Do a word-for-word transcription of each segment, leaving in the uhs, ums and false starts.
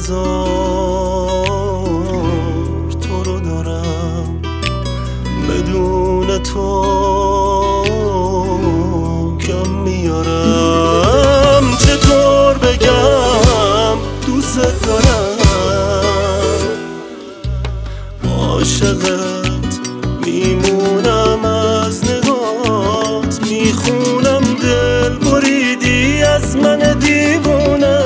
هزار تو رو دارم، بدون تو کم میارم. چطور بگم دوست دارم، عاشقت میمونم، از نگات میخونم دل بریدی از من دیوونه.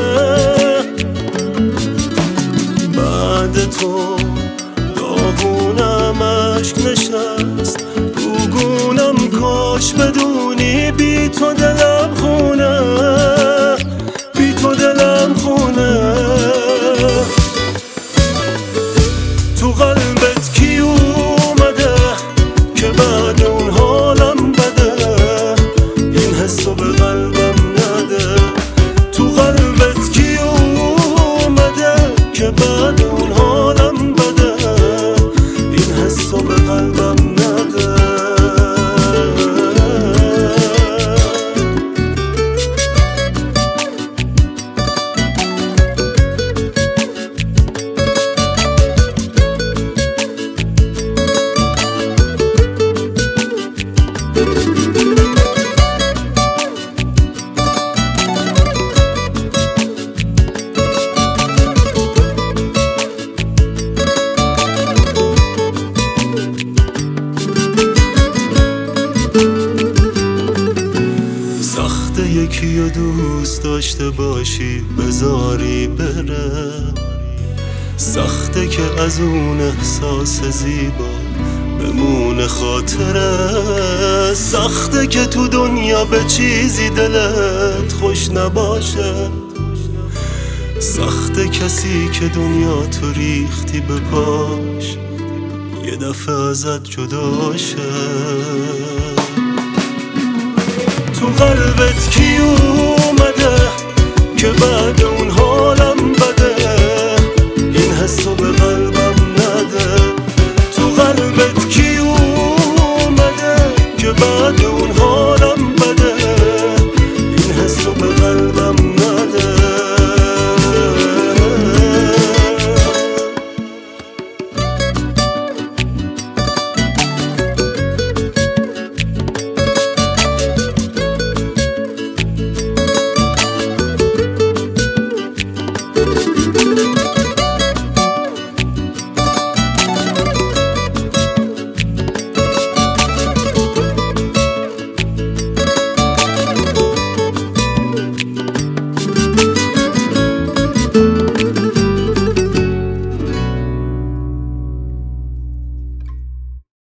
بعد تو داغونم اشک نشست تو گونم، کاش بدونی بی تو دلم خونه، بی تو دلم خونه. تو قلبت کی اومده که بعد اون حالم بده، این حسو به قلبم نده. تو قلبت کی اومده که بعد اون حالم بده، این حسو به قلبم نده. سخته یکی رو دوست داشته باشی بذاری بره، سخته که از اون احساس زیبا بمونه خاطره، سخته که تو دنیا به چیزی دلت خوش نباشه، سخته کسی که دنیا تو ریختی به پاش یه دفعه ازت جدا شه. تو قلبت کی اومده که بعد